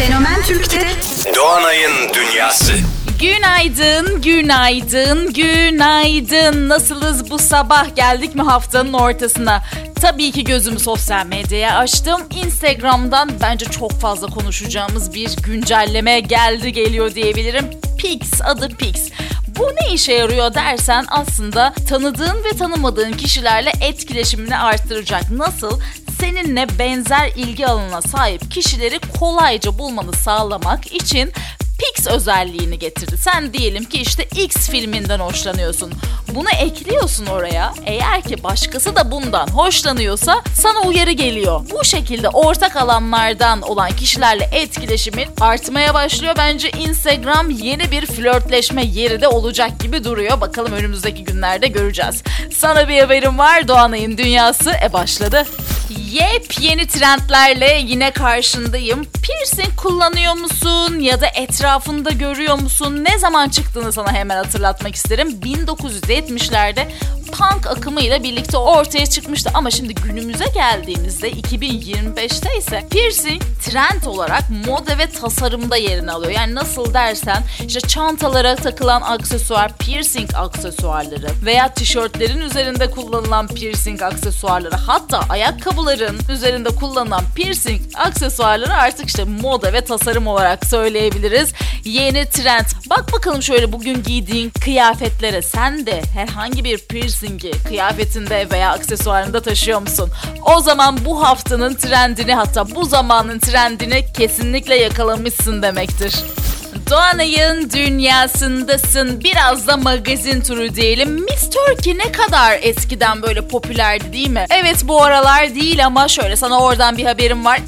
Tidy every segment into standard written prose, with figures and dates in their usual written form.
Fenomen Türk'te Doğanay'ın Dünyası. Günaydın, günaydın, günaydın. Nasılız bu sabah? Geldik mi haftanın ortasına? Tabii ki gözümü sosyal medyaya açtım. Instagram'dan bence çok fazla konuşacağımız bir güncelleme geliyor diyebilirim. Pix, adı Pix. Bu ne işe yarıyor dersen aslında tanıdığın ve tanımadığın kişilerle etkileşimini arttıracak. Nasıl? Seninle benzer ilgi alanına sahip kişileri kolayca bulmanı sağlamak için Pix özelliğini getirdi. Sen diyelim ki işte X filminden hoşlanıyorsun. Bunu ekliyorsun oraya. Eğer ki başkası da bundan hoşlanıyorsa sana uyarı geliyor. Bu şekilde ortak alanlardan olan kişilerle etkileşimin artmaya başlıyor. Bence Instagram yeni bir flörtleşme yeri de olacak gibi duruyor. Bakalım önümüzdeki günlerde göreceğiz. Sana bir haberim var. Doğanay'ın Dünyası başladı. Yepyeni trendlerle yine karşındayım. Piercing kullanıyor musun ya da etrafında görüyor musun? Ne zaman çıktığını sana hemen hatırlatmak isterim. 1970'lerde punk akımıyla birlikte ortaya çıkmıştı ama şimdi günümüze geldiğimizde 2025'te ise piercing trend olarak moda ve tasarımda yerini alıyor. Yani nasıl dersen işte çantalara takılan aksesuar, piercing aksesuarları veya tişörtlerin üzerinde kullanılan piercing aksesuarları, hatta ayakkabıların üzerinde kullanılan piercing aksesuarları artık işte moda ve tasarım olarak söyleyebiliriz. Yeni trend. Bak bakalım şöyle bugün giydiğin kıyafetlere, sen de herhangi bir piercingi kıyafetinde veya aksesuarında taşıyor musun? O zaman bu haftanın trendini, hatta bu zamanın trendini kesinlikle yakalamışsın demektir. Doğanay'ın Dünyası'ndasın. Biraz da magazin turu diyelim. Miss Turkey ne kadar eskiden böyle popülerdi değil mi? Evet, bu aralar değil ama şöyle sana oradan bir haberim var.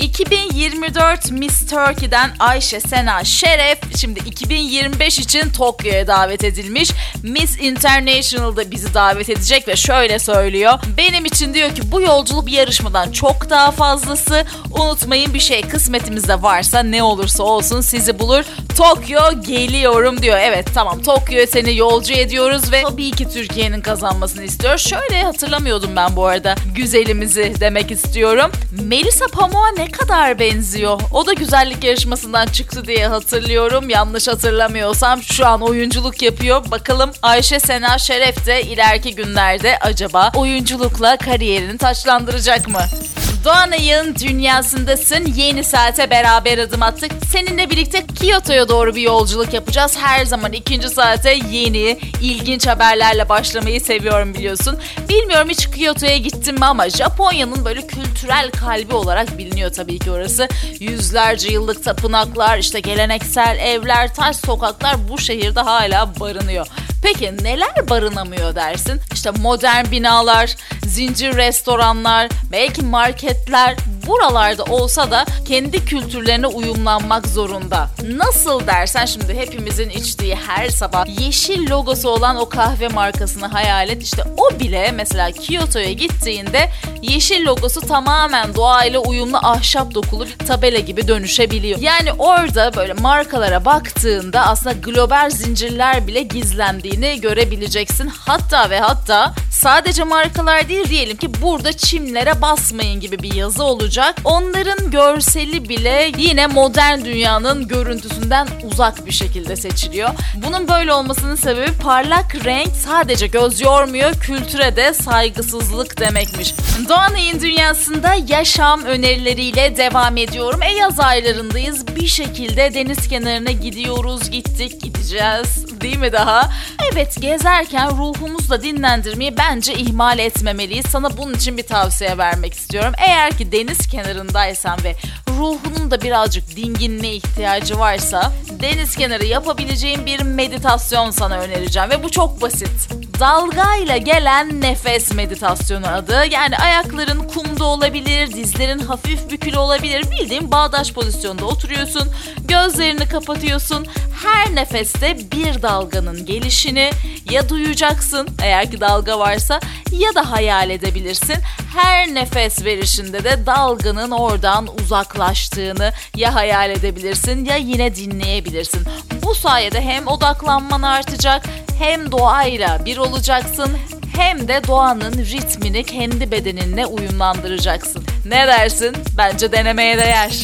2024 Miss Turkey'den Ayşe Sena Şeref şimdi 2025 için Tokyo'ya davet edilmiş. Miss International'da bizi davet edecek ve şöyle söylüyor. Benim için diyor ki bu yolculuk bir yarışmadan çok daha fazlası. Unutmayın, bir şey kısmetimizde varsa ne olursa olsun sizi bulur. Tokyo geliyorum diyor. Evet, tamam, Tokyo'ya seni yolcu ediyoruz ve tabii ki Türkiye'nin kazanmasını istiyor. Şöyle hatırlamıyordum ben bu arada güzelimizi demek istiyorum. Melisa Pamuk'a ne kadar benziyor. O da güzellik yarışmasından çıktı diye hatırlıyorum. Yanlış hatırlamıyorsam şu an oyunculuk yapıyor. Bakalım Ayşe Sena Şeref de ileriki günlerde acaba oyunculukla kariyerini taçlandıracak mı? Doğanay'ın Dünyası'ndasın. Yeni saate beraber adım attık. Seninle birlikte Kyoto'ya doğru bir yolculuk yapacağız. Her zaman ikinci saate yeni, ilginç haberlerle başlamayı seviyorum biliyorsun. Bilmiyorum hiç Kyoto'ya gittim mi ama Japonya'nın böyle kültürel kalbi olarak biliniyor tabii ki orası. Yüzlerce yıllık tapınaklar, işte geleneksel evler, taş sokaklar bu şehirde hala barınıyor. Peki neler barınamıyor dersin? İşte modern binalar, zincir restoranlar, belki marketler buralarda olsa da kendi kültürlerine uyumlanmak zorunda. Nasıl dersen şimdi hepimizin içtiği her sabah yeşil logosu olan o kahve markasını hayal et. İşte o bile mesela Kyoto'ya gittiğinde yeşil logosu tamamen doğayla uyumlu ahşap dokulu bir tabela gibi dönüşebiliyor. Yani orada böyle markalara baktığında aslında global zincirler bile gizlendiğini görebileceksin. Hatta ve hatta sadece markalar değil, diyelim ki burada çimlere basmayın gibi bir yazı olacak. Onların görseli bile yine modern dünyanın görüntüsünden uzak bir şekilde seçiliyor. Bunun böyle olmasının sebebi parlak renk sadece göz yormuyor, kültüre de saygısızlık demekmiş. Doğanay'ın Dünyası'nda yaşam önerileriyle devam ediyorum. Yaz aylarındayız. Bir şekilde deniz kenarına gidiyoruz, gideceğiz. Değil mi daha? Evet, gezerken ruhumuzu da dinlendirmeyi bence ihmal etmemeliyiz. Sana bunun için bir tavsiye vermek istiyorum. Eğer ki deniz kenarındaysan ve ruhunun da birazcık dinginliğe ihtiyacı varsa deniz kenarı yapabileceğin bir meditasyon sana önereceğim ve bu çok basit. Dalgayla gelen nefes meditasyonu adı. Yani ayakların kumda olabilir, dizlerin hafif bükülü olabilir. Bildiğin bağdaş pozisyonda oturuyorsun, gözlerini kapatıyorsun. Her nefeste bir dalganın gelişini ya duyacaksın eğer ki dalga varsa ya da hayal edebilirsin. Her nefes verişinde de dalganın oradan uzaklaştığını ya hayal edebilirsin ya yine dinleyebilirsin. Bu sayede hem odaklanman artacak, hem doğayla bir olacaksın, hem de doğanın ritmini kendi bedeninle uyumlandıracaksın. Ne dersin? Bence denemeye değer.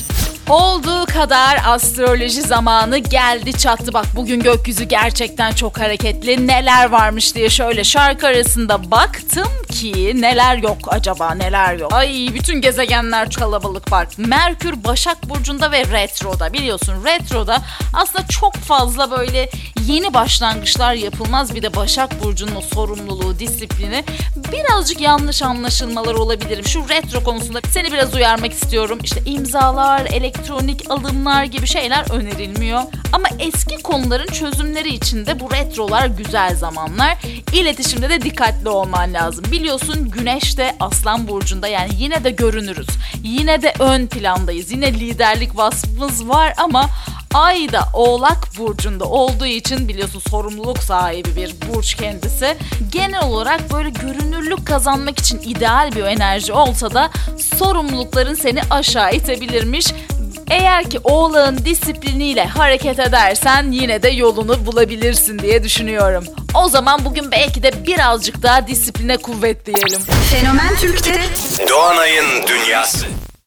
Olduğu kadar astroloji zamanı geldi çattı. Bak bugün gökyüzü gerçekten çok hareketli. Neler varmış diye şöyle şarkı arasında baktım ki neler yok acaba, neler yok. Ay bütün gezegenler kalabalık bak. Merkür Başak Burcu'nda ve retroda. Biliyorsun retroda aslında çok fazla böyle yeni başlangıçlar yapılmaz. Bir de Başak Burcu'nun o sorumluluğu, disiplini, birazcık yanlış anlaşılmalar olabilir. Şu retro konusunda seni biraz uyarmak istiyorum. İşte imzalar, elektronik alımlar gibi şeyler önerilmiyor. Ama eski konuların çözümleri için de bu retrolar güzel zamanlar. İletişimde de dikkatli olman lazım. Biliyorsun Güneş de Aslan Burcu'nda, yani yine de görünürüz. Yine de ön plandayız. Yine liderlik vasfımız var ama Ay da Oğlak Burcu'nda olduğu için biliyorsun sorumluluk sahibi bir burç kendisi. Genel olarak böyle görünürlük kazanmak için ideal bir enerji olsa da sorumlulukların seni aşağı itebilirmiş. Eğer ki Oğlak'ın disipliniyle hareket edersen yine de yolunu bulabilirsin diye düşünüyorum. O zaman bugün belki de birazcık daha disipline kuvvet diyelim. Fenomen Türk'te Doğanay'ın Dünyası.